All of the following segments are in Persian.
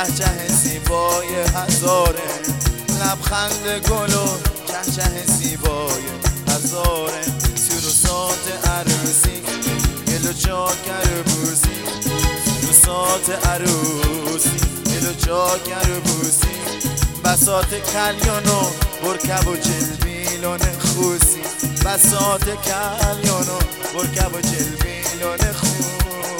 چهچه زیبای هزاره، لبخند گل و چهچه زیبای هزاره، سیر و سات عروسی گل و چاکر بوسی، سیر و سات عروسی گل و چاکر بوسی، بساط کلیان و برکب و جلبیلون خوسی، بساط کلیان و برکب و جلبیلون خوسی.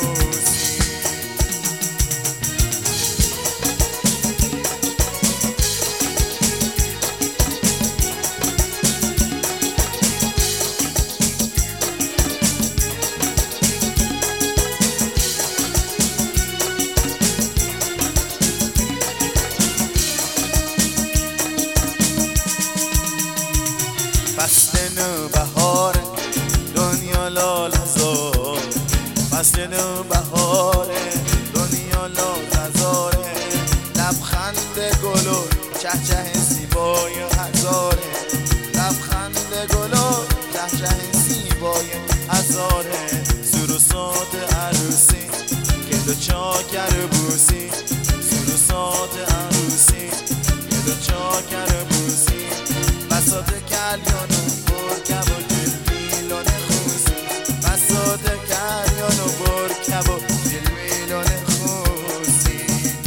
فصل نو بهار دنیا لال هزار، فصل نو بهار دنیا لال هزاره، لبخند گل و چهچه زیبای هزاره، لبخند گل و چهچه زیبای هزاره، سور و سات عروسی گل و چاکر بوسی، سور و سات عروسی گل و چاکر بوسی، بساط کلیان و برکب و جلبیلون خوسی، بساط کلیان و برکب و جلبیلون خوسی،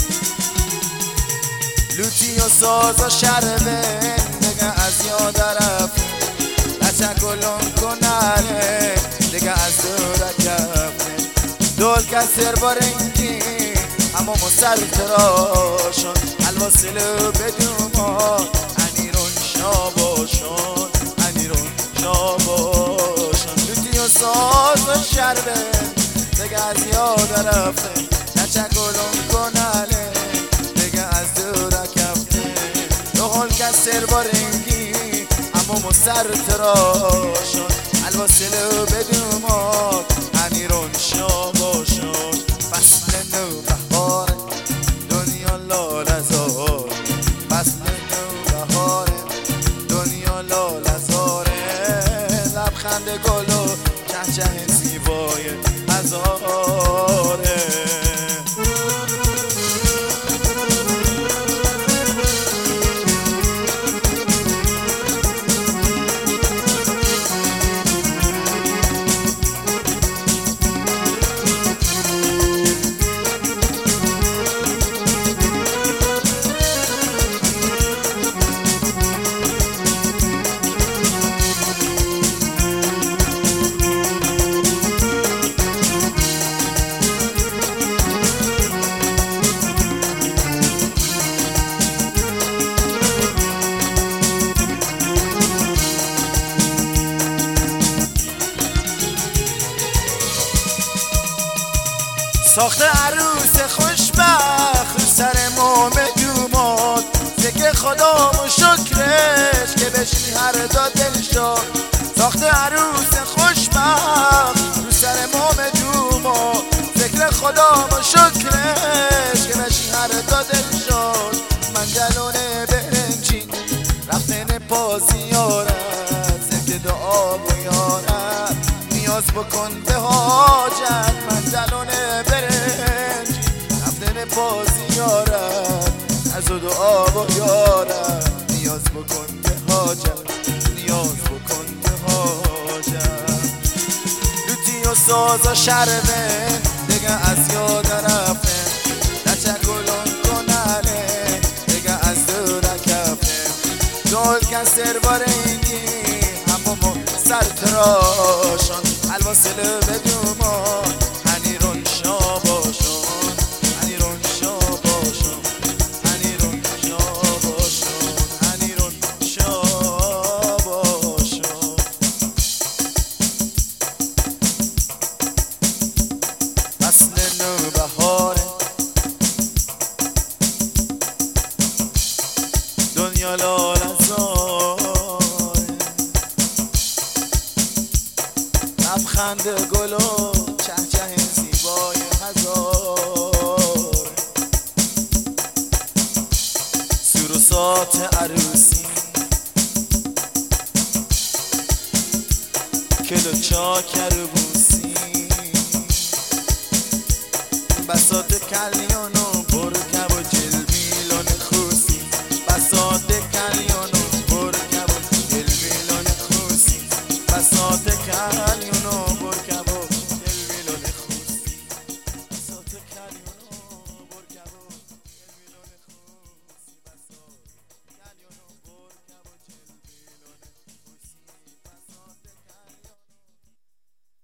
لوتی و ساز و شربه دیگه از یاد رفت، بچه گلون کناره دیگه از دور کفته، دول کسر بارنگی اما مسر تراشون، الواسلو بدومان شاباشون، انیرون شاباشون، لوتی و ساز و شربه دیگه از یاد رفته، نچه گلون کناله دیگه از دور کفته، دهال کسر بارنگی اما مسر تراشون، الواسلو بدومات انیرون شاباشون، فصل نو بهار دنیا لال هزار، فصل نو بهار دنیا لال هزاره، لبخند گل و چهچه زیبای هزاره. ساخته عروس خوشبخت رو سر موم دومات، ذکر خدا و شکرش که بشی هر دا دل شد، ساخته عروس خوشبخت رو سر موم دومات، ذکر خدا و شکرش که بشی هر دا دل شد، من جلونه برنجین رفتن پازیارت، ذکر دعا بیارت نیاز بکن به حاجت، من جلونه برنج رفتن پازیارت، از و دعا بیارت نیاز بکن به حاجت، نیاز بکن به حاجت، لوتی و ساز و شربه دیگه از یاد رفته، نچه گلون کناله دیگه از دور کفته، دول کسر بارنگی همو سر تراشون، الواسلو بدومان انیرون شاباشون، انیرون شاباشون، انیرون شاباشون، انیرون شاباشون. فصل نو بهاره دنیا لال هزاره، لبخند گل و چهچه زیبای هزار، سور و سات عروسی کل و چاکر بوسی، بساط کلیان و برکب و